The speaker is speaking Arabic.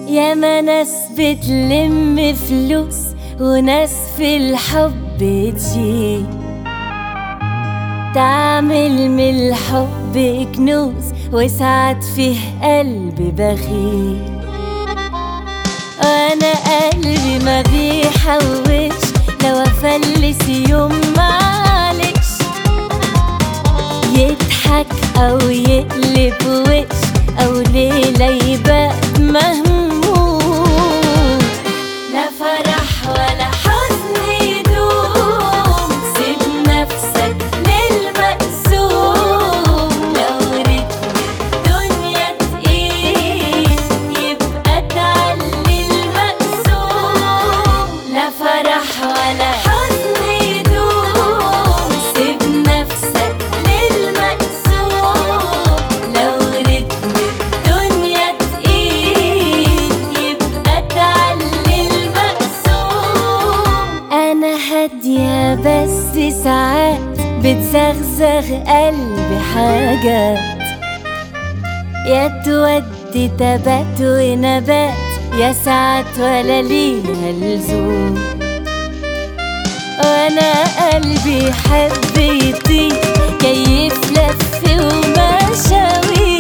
ياما ناس بتلم فلوس وناس في الحب تشيل، تعمل من الحب كنوز وساعات فيه قلب بخيل. وانا قلبي ما بيحوش، لو افلس يوم معلش، يضحك او يقلب وش او ليلة يبقى مهموم. لا فرح ولا حزن يدوم، سيب نفسك للمقسوم. لو رتم الدنيا تقيل يبقى تعلي المقسوم. لا فرح ولا حزن يدوم، سيب نفسك للمقسوم. لو رتم الدنيا تقيل يبقى تعلي المقسوم. أنا هادية بس ساعات بتزغزغ قلبي حاجات، يا تودي تبات ونبات، يا ساعات ولا ليها لزوم. وانا قلبي حب يطير، كيف لف ومشاوير،